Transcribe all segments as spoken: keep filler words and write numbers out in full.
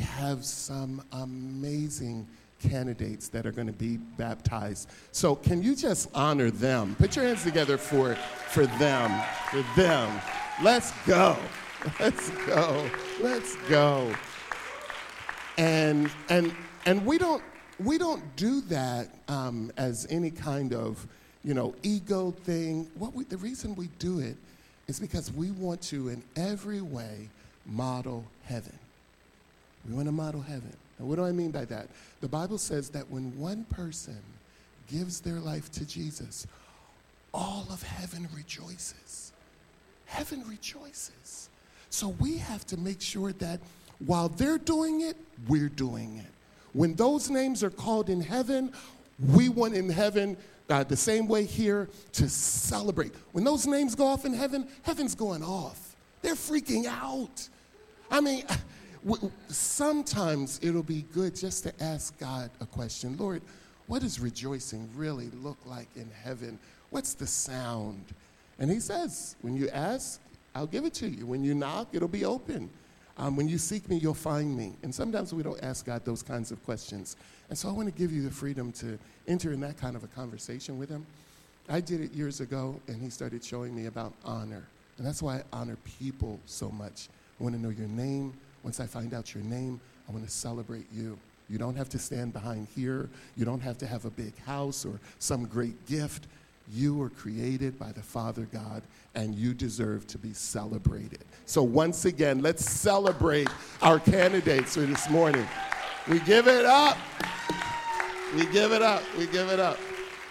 have some amazing candidates that are going to be baptized. So can you just honor them? Put your hands together for, for them, for them. Let's go. Let's go. Let's go. And and and we don't we don't do that um, as any kind of, you know, ego thing. What we, the reason we do it is because we want to, in every way, model heaven. We want to model heaven. And what do I mean by that? The Bible says that when one person gives their life to Jesus, all of heaven rejoices. Heaven rejoices. So we have to make sure that while they're doing it, we're doing it. When those names are called in heaven, we want in heaven, uh, the same way here, to celebrate. When those names go off in heaven, heaven's going off. They're freaking out. I mean, w- sometimes it'll be good just to ask God a question. Lord, what does rejoicing really look like in heaven? What's the sound? And he says, when you ask, I'll give it to you. When you knock, it'll be open. Um, when you seek me, you'll find me. And sometimes we don't ask God those kinds of questions. And so I want to give you the freedom to enter in that kind of a conversation with him. I did it years ago, and he started showing me about honor. And that's why I honor people so much. I want to know your name. Once I find out your name, I want to celebrate you. You don't have to stand behind here. You don't have to have a big house or some great gift. You were created by the Father God, and you deserve to be celebrated. So once again, let's celebrate our candidates for this morning. We give it up. We give it up. We give it up.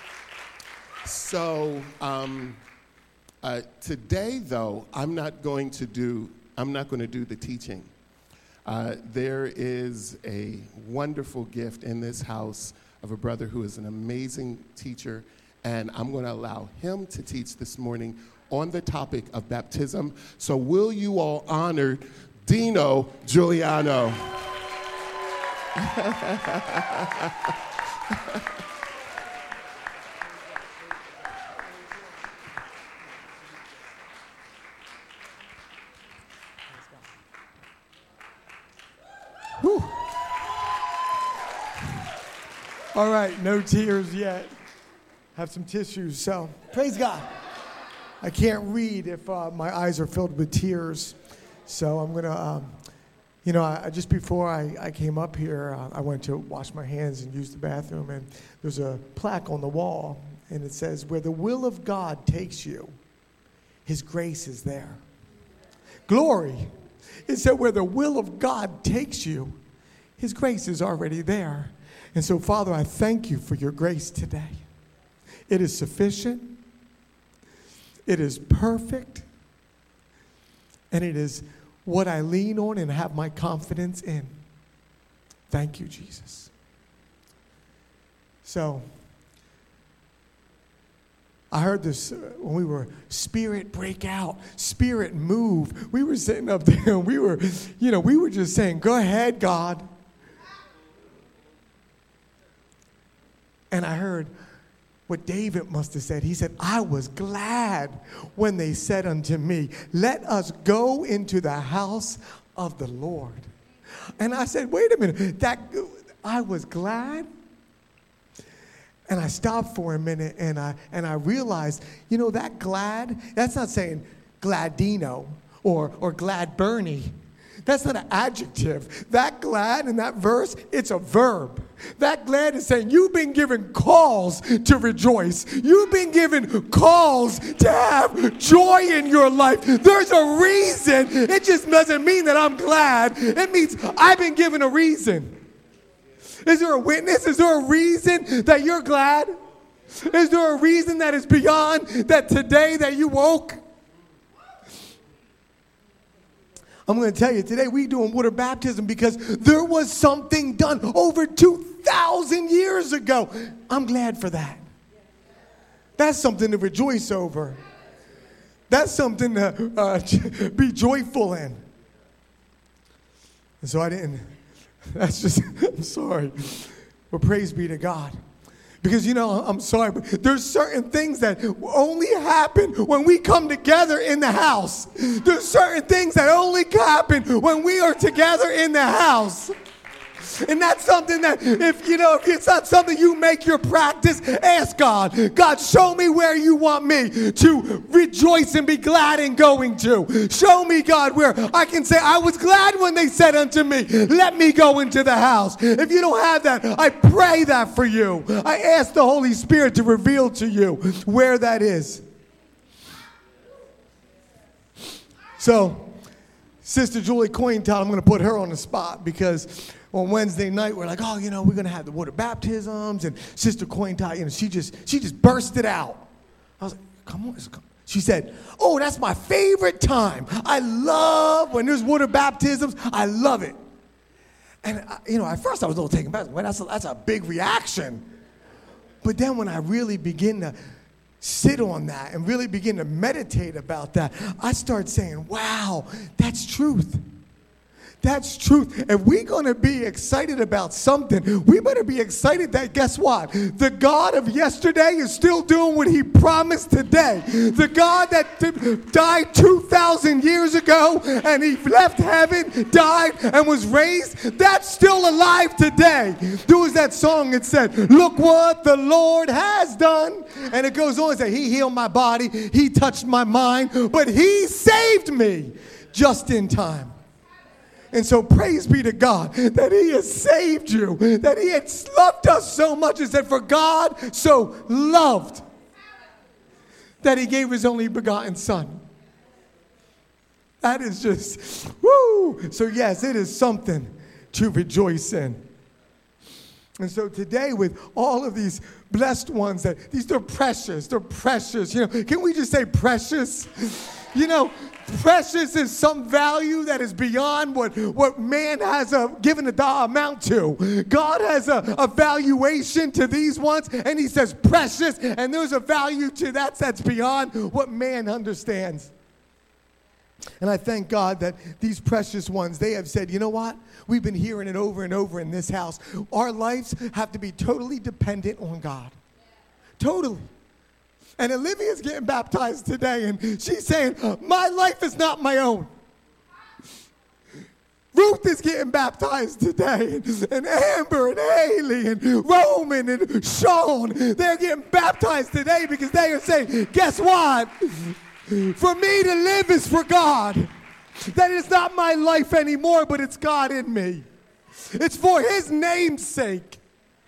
So um, uh, today, though, I'm not going to do. I'm not going to do the teaching. Uh, there is a wonderful gift in this house of a brother who is an amazing teacher. And I'm going to allow him to teach this morning on the topic of baptism. So will you all honor Dino Giuliano? Whew. All right, no tears yet. Have some tissues, so praise God. I can't read if uh, my eyes are filled with tears, so I'm gonna, um, you know, I, just before I, I came up here, uh, I went to wash my hands and use the bathroom, and there's a plaque on the wall, and it says, "Where the will of God takes you, His grace is there." Glory. It said, where the will of God takes you, His grace is already there. And so, Father, I thank you for your grace today. It is sufficient, it is perfect, and it is what I lean on and have my confidence in. Thank you, Jesus. So, I heard this uh, when we were spirit break out, spirit move. We were sitting up there and we were, you know, we were just saying, go ahead, God. And I heard what David must have said. He said, I was glad when they said unto me, let us go into the house of the Lord. And I said, wait a minute, that I was glad? And I stopped for a minute and I and I realized, you know, that glad, that's not saying Gladino or, or glad Bernie. That's not an adjective. That glad in that verse, it's a verb. That glad is saying you've been given calls to rejoice. You've been given calls to have joy in your life. There's a reason. It just doesn't mean that I'm glad. It means I've been given a reason. Is there a witness? Is there a reason that you're glad? Is there a reason that is beyond that today that you woke? I'm going to tell you, today we're doing water baptism because there was something done over two thousand years ago. I'm glad for that. That's something to rejoice over. That's something to uh, be joyful in. And so I didn't, that's just, I'm sorry. But praise be to God. Because, you know, I'm sorry, but there's certain things that only happen when we come together in the house. There's certain things that only happen when we are together in the house. And that's something that, if you know, if it's not something you make your practice, ask God. God, show me where you want me to rejoice and be glad in going to. Show me, God, where I can say, I was glad when they said unto me, let me go into the house. If you don't have that, I pray that for you. I ask the Holy Spirit to reveal to you where that is. So, Sister Julie Cointown, I'm going to put her on the spot because on Wednesday night, we're like, oh, you know, we're going to have the water baptisms. And Sister Cointown, you know, she just, she just bursted out. I was like, come on. She said, oh, that's my favorite time. I love when there's water baptisms. I love it. And, I, you know, at first I was a little taken back. Well, that's a, that's a big reaction. But then when I really begin to sit on that and really begin to meditate about that, I start saying, wow, that's truth. That's truth. If we're going to be excited about something, we better be excited that, guess what? The God of yesterday is still doing what he promised today. The God that t- died two thousand years ago and he left heaven, died, and was raised, that's still alive today. There was that song that said, look what the Lord has done. And it goes on and says, he healed my body, he touched my mind, but he saved me just in time. And so praise be to God that he has saved you, that he had loved us so much and said, for God so loved that he gave his only begotten son. That is just, woo! So yes, it is something to rejoice in. And so today with all of these blessed ones, that these, they're precious, they're precious. You know, can we just say precious? You know, precious is some value that is beyond what, what man has a, given a dollar amount to. God has a, a valuation to these ones, and he says precious, and there's a value to that that's beyond what man understands. And I thank God that these precious ones, they have said, you know what? We've been hearing it over and over in this house. Our lives have to be totally dependent on God. Totally. And Olivia's getting baptized today, and she's saying, my life is not my own. Ruth is getting baptized today, and, and Amber and Haley and Roman and Sean, they're getting baptized today because they are saying, guess what? For me to live is for God. That is not my life anymore, but it's God in me. It's for his name's sake.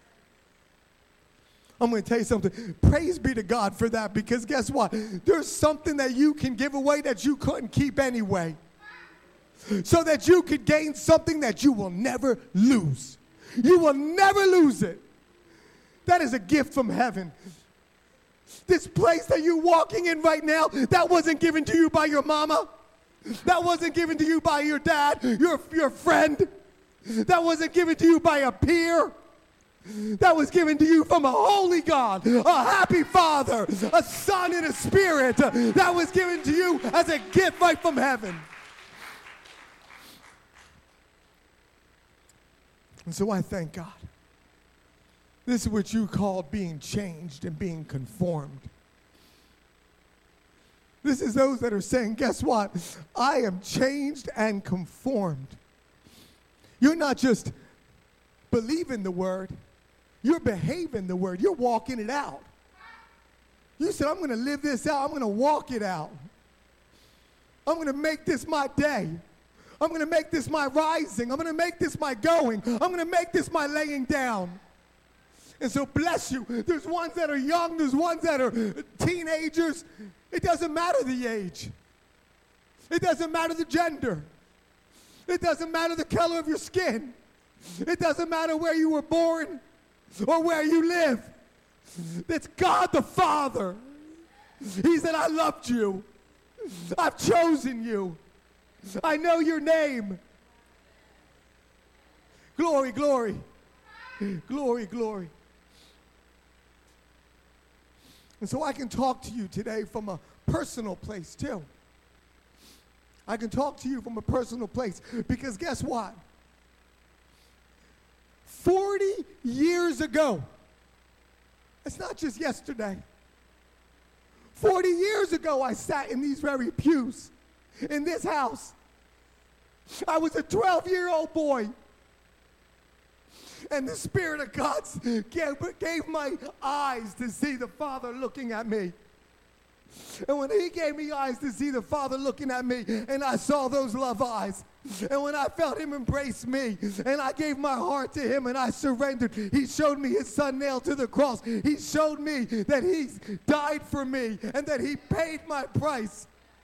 I'm going to tell you something. Praise be to God for that, because guess what? There's something that you can give away that you couldn't keep anyway, so that you could gain something that you will never lose. You will never lose it. That is a gift from heaven. This place that you're walking in right now, that wasn't given to you by your mama. That wasn't given to you by your dad, your, your friend. That wasn't given to you by a peer. That was given to you from a holy God, a happy Father, a Son and a Spirit. That was given to you as a gift right from heaven. And so I thank God. This is what you call being changed and being conformed. This is those that are saying, guess what? I am changed and conformed. You're not just believing the word. You're behaving the word. You're walking it out. You said, I'm going to live this out. I'm going to walk it out. I'm going to make this my day. I'm going to make this my rising. I'm going to make this my going. I'm going to make this my laying down. And so bless you. There's ones that are young. There's ones that are teenagers. It doesn't matter the age. It doesn't matter the gender. It doesn't matter the color of your skin. It doesn't matter where you were born or where you live. It's God the Father. He said, I loved you. I've chosen you. I know your name. Glory, glory. Glory, glory. And so I can talk to you today from a personal place too. I can talk to you from a personal place because guess what? forty years ago, It's not just yesterday. forty years ago, I sat in these very pews in this house. I was a twelve-year-old boy. And the Spirit of God gave, gave my eyes to see the Father looking at me. And when he gave me eyes to see the Father looking at me, and I saw those love eyes, and when I felt him embrace me, and I gave my heart to him, and I surrendered, he showed me his son nailed to the cross. He showed me that he died for me, and that he paid my price.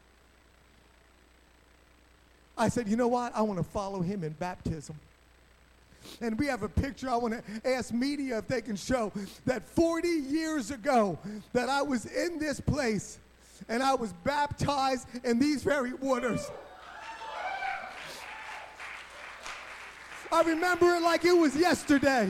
I said, you know what? I want to follow him in baptism. And we have a picture. I want to ask media if they can show that forty years ago that I was in this place and I was baptized in these very waters. I remember it like it was yesterday.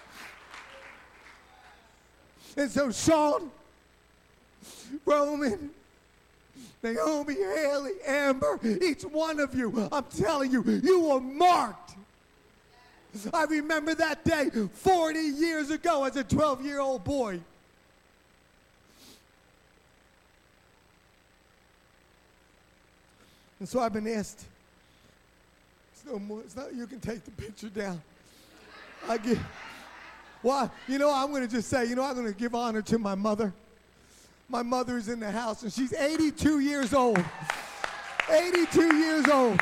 And so Sean, Roman, Naomi, Haley, Amber, each one of you, I'm telling you, you were marked. I remember that day forty years ago as a twelve-year-old boy. And so I've been asked, it's no more, it's not, you can take the picture down. I get, well, you know, I'm going to just say, you know, I'm going to give honor to my mother. My mother's in the house, and she's eighty-two years old. eighty-two years old.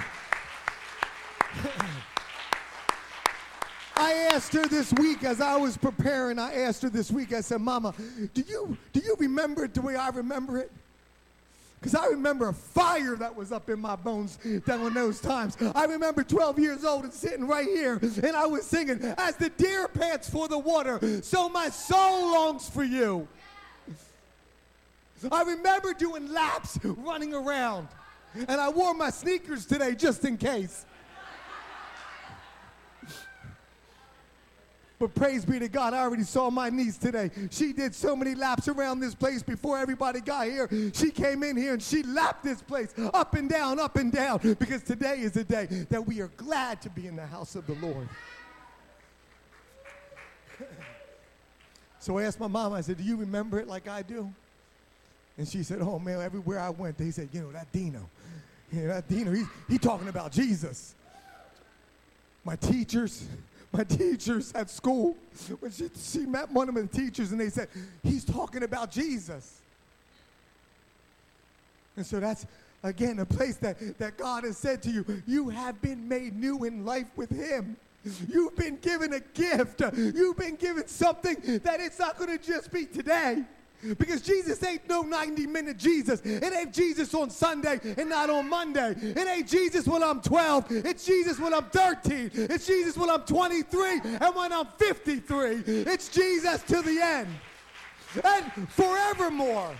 I asked her this week as I was preparing, I asked her this week, I said, Mama, do you, do you remember it the way I remember it? Because I remember a fire that was up in my bones down in those times. I remember twelve years old and sitting right here, and I was singing, as the deer pants for the water, so my soul longs for you. I remember doing laps, running around, and I wore my sneakers today just in case. But praise be to God, I already saw my niece today. She did so many laps around this place before everybody got here. She came in here and she lapped this place up and down, up and down, because today is the day that we are glad to be in the house of the Lord. So I asked my mom, I said, do you remember it like I do? And she said, oh man, everywhere I went, they said, you know, that Dino, you know, that Dino, he's he talking about Jesus. My teachers, My teachers at school, when she, she met one of the teachers and they said, he's talking about Jesus. And so that's, again, a place that, that God has said to you, you have been made new in life with him. You've been given a gift. You've been given something that it's not going to just be today. Because Jesus ain't no ninety-minute Jesus. It ain't Jesus on Sunday and not on Monday. It ain't Jesus when I'm twelve. It's Jesus when I'm thirteen. It's Jesus when I'm twenty-three and when I'm fifty-three. It's Jesus to the end and forevermore.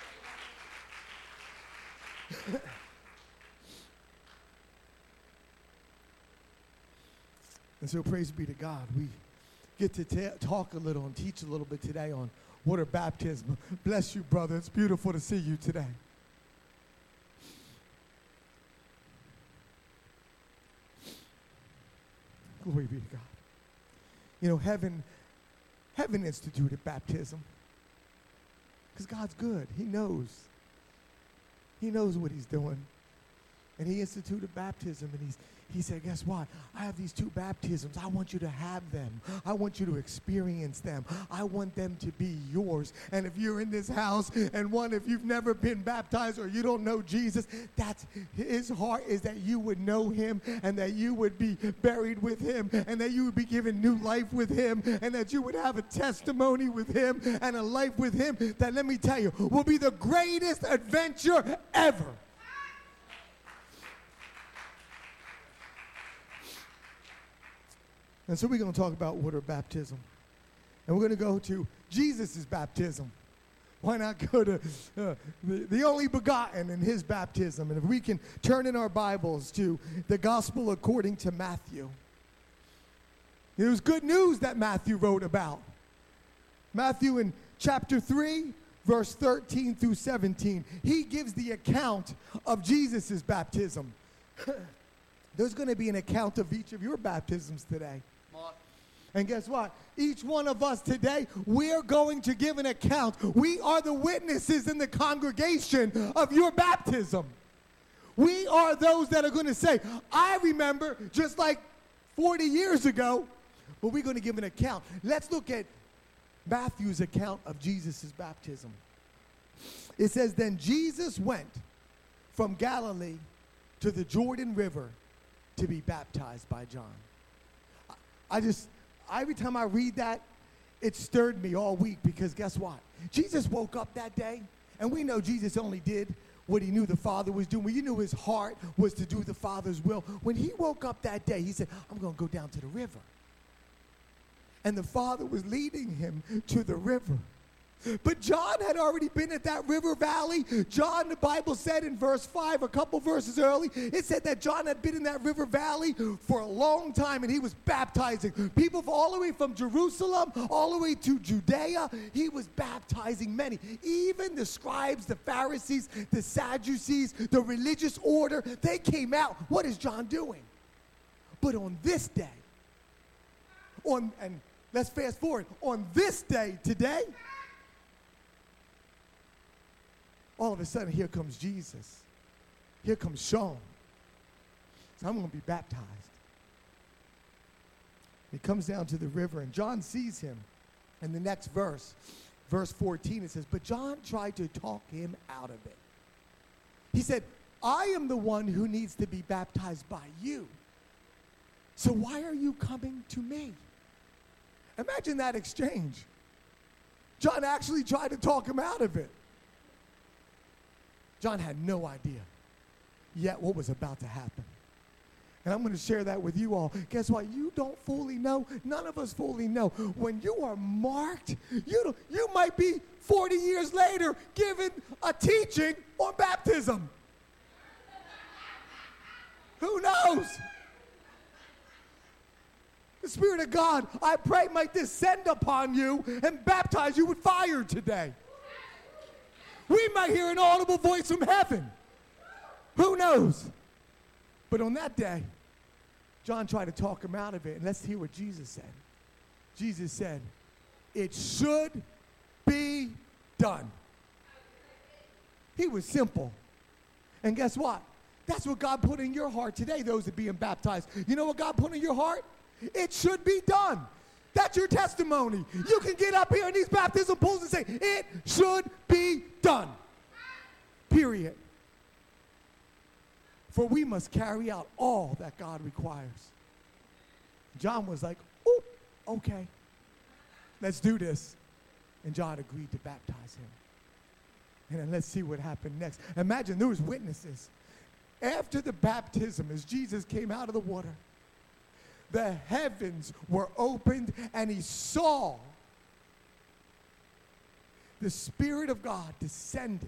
And so praise be to God. We get to ta- talk a little and teach a little bit today on water baptism. Bless you, brother. It's beautiful to see you today. Glory be to God. You know, heaven, heaven instituted baptism. Because God's good. He knows. He knows what he's doing. And he instituted baptism, and he's He said, guess what? I have these two baptisms. I want you to have them. I want you to experience them. I want them to be yours. And if you're in this house, and one, if you've never been baptized or you don't know Jesus, that's his heart is that you would know him and that you would be buried with him and that you would be given new life with him and that you would have a testimony with him and a life with him that, let me tell you, will be the greatest adventure ever. And so we're going to talk about water baptism. And we're going to go to Jesus' baptism. Why not go to uh, the, the only begotten in his baptism? And if we can turn in our Bibles to the gospel according to Matthew. It was good news that Matthew wrote about. Matthew in chapter three, verse thirteen through seventeen, he gives the account of Jesus' baptism. There's going to be an account of each of your baptisms today. And guess what? Each one of us today, we're going to give an account. We are the witnesses in the congregation of your baptism. We are those that are going to say, I remember just like forty years ago, but we're going to give an account. Let's look at Matthew's account of Jesus' baptism. It says, then Jesus went from Galilee to the Jordan River to be baptized by John. I just, every time I read that, it stirred me all week because guess what? Jesus woke up that day, and we know Jesus only did what he knew the Father was doing. He knew his heart was to do the Father's will. When he woke up that day, he said, I'm going to go down to the river. And the Father was leading him to the river. But John had already been at that river valley. John, the Bible said in verse five, a couple verses early, it said that John had been in that river valley for a long time, and he was baptizing people all the way from Jerusalem, all the way to Judea. He was baptizing many. Even the scribes, the Pharisees, the Sadducees, the religious order, they came out. What is John doing? But on this day, on and let's fast forward, on this day today, all of a sudden, here comes Jesus. Here comes Sean. So I'm going to be baptized. He comes down to the river, and John sees him. And the next verse, verse fourteen, it says, but John tried to talk him out of it. He said, I am the one who needs to be baptized by you. So why are you coming to me? Imagine that exchange. John actually tried to talk him out of it. John had no idea yet what was about to happen. And I'm going to share that with you all. Guess what? You don't fully know. None of us fully know. When you are marked, you, don't, you might be forty years later given a teaching on baptism. Who knows? The Spirit of God, I pray, might descend upon you and baptize you with fire today. We might hear an audible voice from heaven. Who knows? But on that day, John tried to talk him out of it. And let's hear what Jesus said. Jesus said, it should be done. He was simple. And guess what? That's what God put in your heart today, those that are being baptized. You know what God put in your heart? It should be done. That's your testimony. You can get up here in these baptism pools and say, it should be done. Period. For we must carry out all that God requires. John was like, oh, okay. Let's do this. And John agreed to baptize him. And then let's see what happened next. Imagine there was witnesses. After the baptism, as Jesus came out of the water, the heavens were opened, and he saw the Spirit of God descending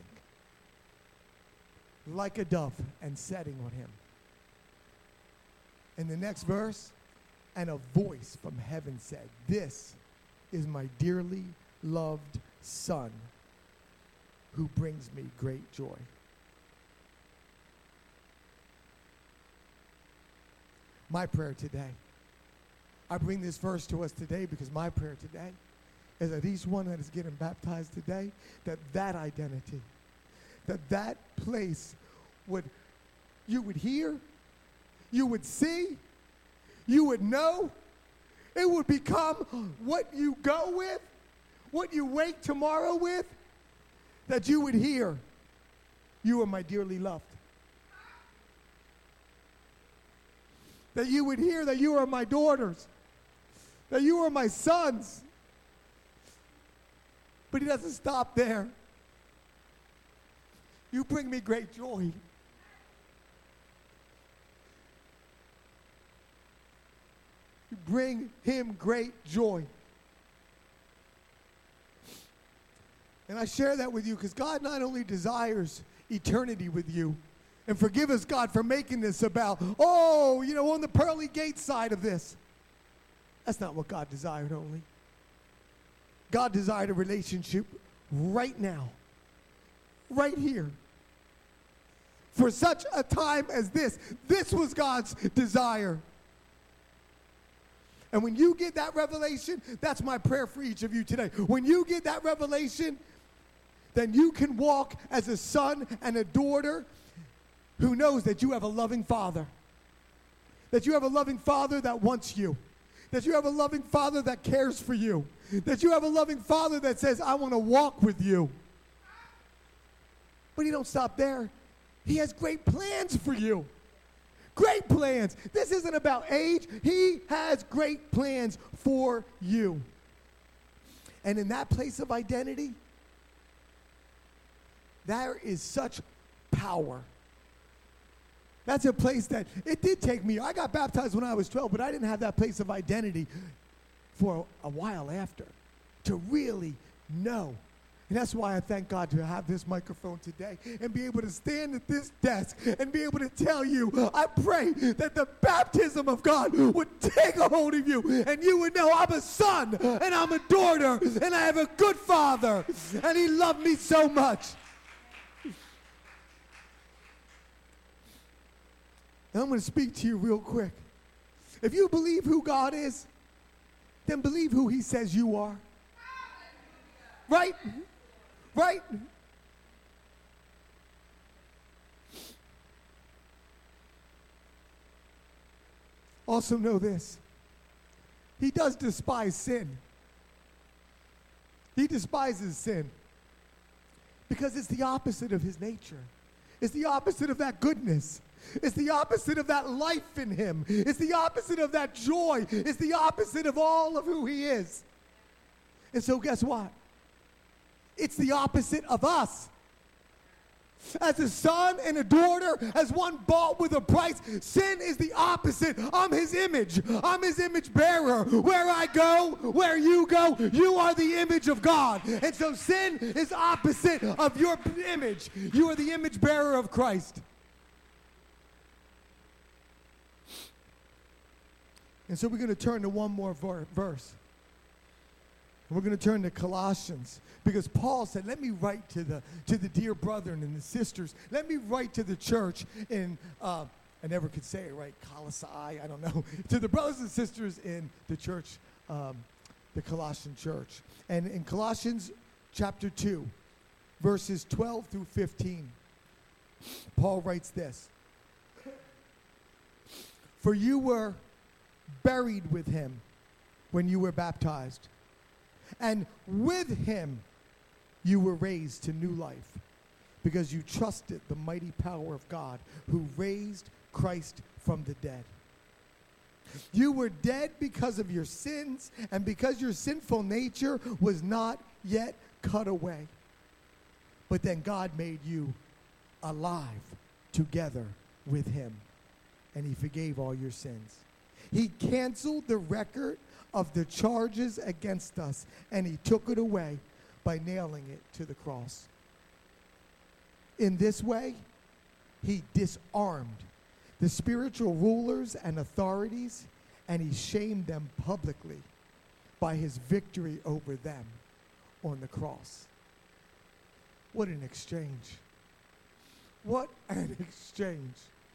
like a dove and setting on him. In the next verse, and a voice from heaven said, this is my dearly loved Son, who brings me great joy. My prayer today, I bring this verse to us today because my prayer today is that each one that is getting baptized today, that that identity, that that place would, you would hear, you would see, you would know, it would become what you go with, what you wake tomorrow with, that you would hear, you are my dearly loved. That you would hear that you are my daughters, that you are my sons. But he doesn't stop there. You bring me great joy. You bring him great joy. And I share that with you because God not only desires eternity with you, and forgive us, God, for making this about, oh, you know, on the pearly gate side of this. That's not what God desired only. God desired a relationship right now, right here. For such a time as this. This was God's desire. And when you get that revelation, that's my prayer for each of you today. When you get that revelation, then you can walk as a son and a daughter who knows that you have a loving father. That you have a loving father that wants you. That you have a loving father that cares for you. That you have a loving father that says, I want to walk with you. But he don't stop there. He has great plans for you. Great plans. This isn't about age. He has great plans for you. And in that place of identity, there is such power. That's a place that, it did take me, I got baptized when I was twelve, but I didn't have that place of identity for a, a while after, to really know. And that's why I thank God to have this microphone today and be able to stand at this desk and be able to tell you, I pray that the baptism of God would take a hold of you and you would know I'm a son and I'm a daughter and I have a good father and he loved me so much. And I'm going to speak to you real quick. If you believe who God is, then believe who he says you are. Right? Right? Also know this. He does despise sin. He despises sin because it's the opposite of his nature. It's the opposite of that goodness. It's the opposite of that life in him. It's the opposite of that joy. It's the opposite of all of who he is. And so guess what? It's the opposite of us. As a son and a daughter, as one bought with a price, sin is the opposite. I'm his image. I'm his image bearer. Where I go, where you go, you are the image of God. And so sin is opposite of your image. You are the image bearer of Christ. And so we're going to turn to one more ver- verse. And we're going to turn to Colossians. Because Paul said, let me write to the to the dear brethren and the sisters. Let me write to the church in, uh, I never could say it right, Colossae, I don't know. To the brothers and sisters in the church, um, the Colossian church. And in Colossians chapter two, verses twelve through fifteen, Paul writes this. For you were buried with him when you were baptized. And with him you were raised to new life because you trusted the mighty power of God who raised Christ from the dead. You were dead because of your sins and because your sinful nature was not yet cut away. But then God made you alive together with him and he forgave all your sins. He canceled the record of the charges against us, and he took it away by nailing it to the cross. In this way, he disarmed the spiritual rulers and authorities, and he shamed them publicly by his victory over them on the cross. What an exchange. What an exchange.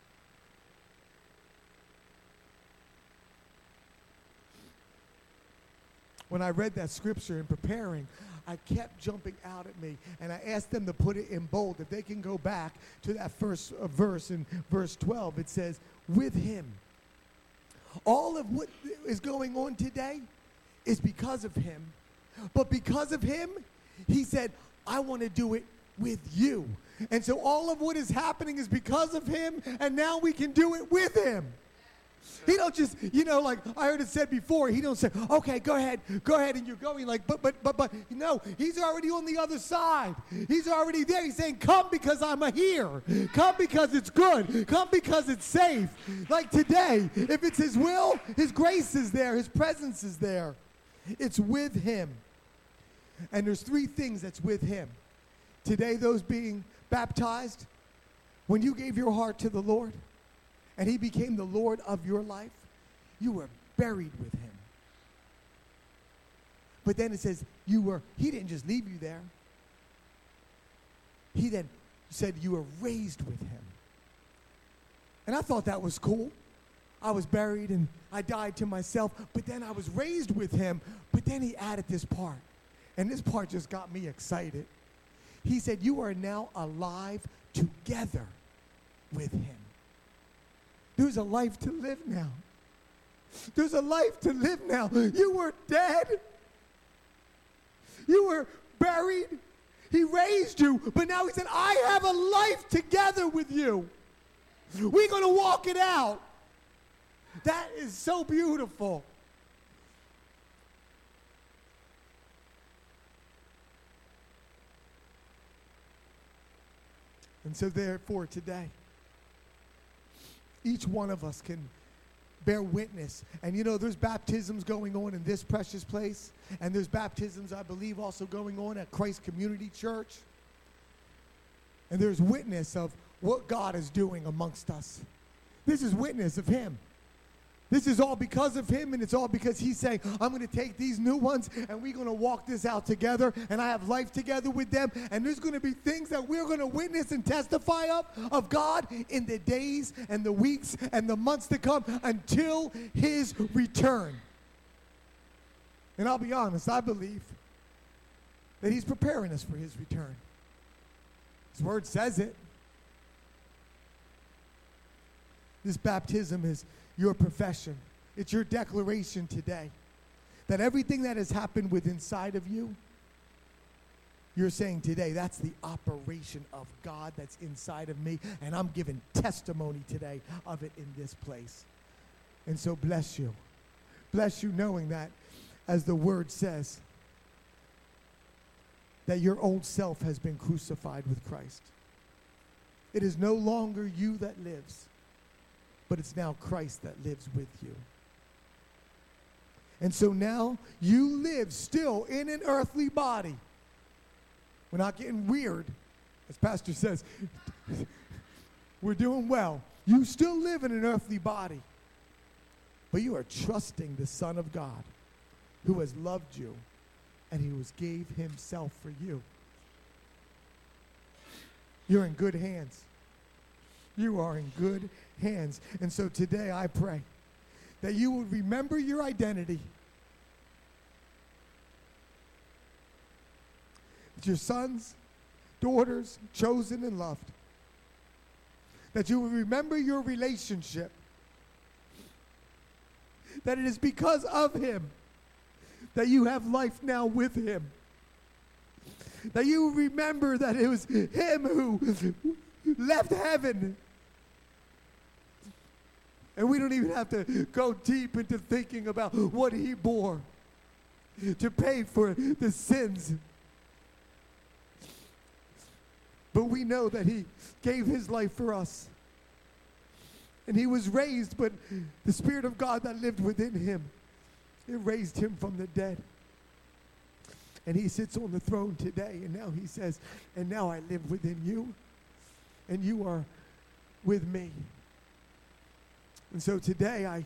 When I read that scripture in preparing, I kept jumping out at me, and I asked them to put it in bold. If they can go back to that first uh, verse in verse twelve, it says, with him. All of what is going on today is because of him. But because of him, he said, I want to do it with you. And so all of what is happening is because of him, and now we can do it with him. He don't just, you know, like I heard it said before, he don't say, okay, go ahead, go ahead, and you're going like, but, but, but, but, no, he's already on the other side. He's already there. He's saying, come because I'm here. Come because it's good. Come because it's safe. Like today, if it's his will, his grace is there. His presence is there. It's with him. And there's three things that's with him. Today, those being baptized, when you gave your heart to the Lord, and he became the Lord of your life, you were buried with him. But then it says, you were, he didn't just leave you there. He then said you were raised with him. And I thought that was cool. I was buried and I died to myself, but then I was raised with him. But then he added this part, and this part just got me excited. He said, you are now alive together with him. There's a life to live now. There's a life to live now. You were dead. You were buried. He raised you, but now he said, I have a life together with you. We're going to walk it out. That is so beautiful. And so therefore today, each one of us can bear witness. And you know, there's baptisms going on in this precious place, and there's baptisms, I believe, also going on at Christ Community Church. And there's witness of what God is doing amongst us. This is witness of him. This is all because of him, and it's all because he's saying, I'm going to take these new ones, and we're going to walk this out together, and I have life together with them, and there's going to be things that we're going to witness and testify of, of God in the days and the weeks and the months to come until his return. And I'll be honest, I believe that he's preparing us for his return. His word says it. This baptism is your profession. It's your declaration today that everything that has happened within inside of you, you're saying today, that's the operation of God that's inside of me, and I'm giving testimony today of it in this place. And so bless you. Bless you knowing that, as the word says, that your old self has been crucified with Christ. It is no longer you that lives, but it's now Christ that lives with you. And so now you live still in an earthly body. We're not getting weird. As Pastor says, we're doing well. You still live in an earthly body, but you are trusting the Son of God who has loved you and who has gave himself for you. You're in good hands. You are in good hands. And so today I pray that you will remember your identity. That your sons, daughters, chosen and loved. That you will remember your relationship. That it is because of him that you have life now with him. That you will remember that it was him who left heaven. And we don't even have to go deep into thinking about what he bore to pay for the sins. But we know that he gave his life for us. And he was raised, but the Spirit of God that lived within him, it raised him from the dead. And he sits on the throne today, and now he says, and now I live within you, and you are with me. And so today I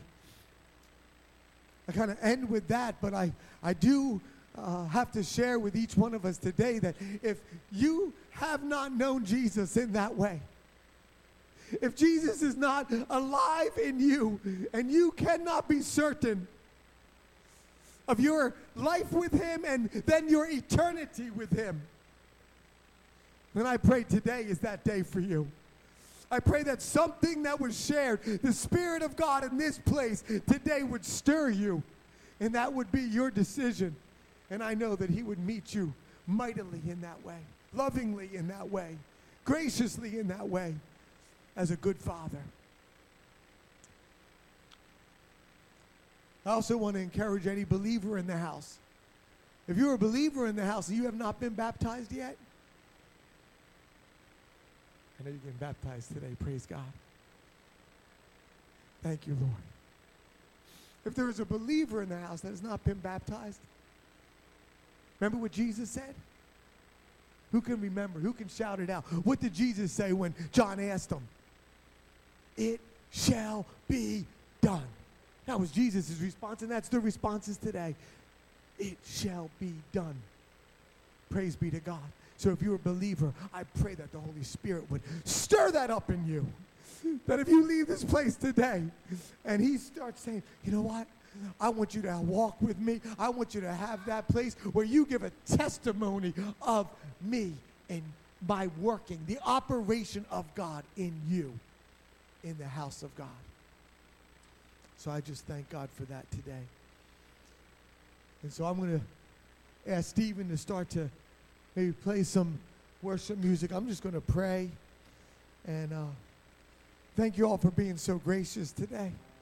I kind of end with that, but I, I do uh, have to share with each one of us today that if you have not known Jesus in that way, if Jesus is not alive in you and you cannot be certain of your life with him and then your eternity with him, then I pray today is that day for you. I pray that something that was shared, the Spirit of God in this place today would stir you, and that would be your decision. And I know that he would meet you mightily in that way, lovingly in that way, graciously in that way, as a good father. I also want to encourage any believer in the house. If you're a believer in the house and you have not been baptized yet, I know you're getting baptized today. Praise God. Thank you, Lord. If there is a believer in the house that has not been baptized, remember what Jesus said? Who can remember? Who can shout it out? What did Jesus say when John asked him? It shall be done. That was Jesus' response, and that's the responses today. It shall be done. Praise be to God. So if you're a believer, I pray that the Holy Spirit would stir that up in you. that if you leave this place today and he starts saying, you know what? I want you to walk with me. I want you to have that place where you give a testimony of me and my working, the operation of God in you, in the house of God. So I just thank God for that today. And so I'm going to ask Stephen to start to maybe play some worship music. I'm just going to pray. And uh, thank you all for being so gracious today.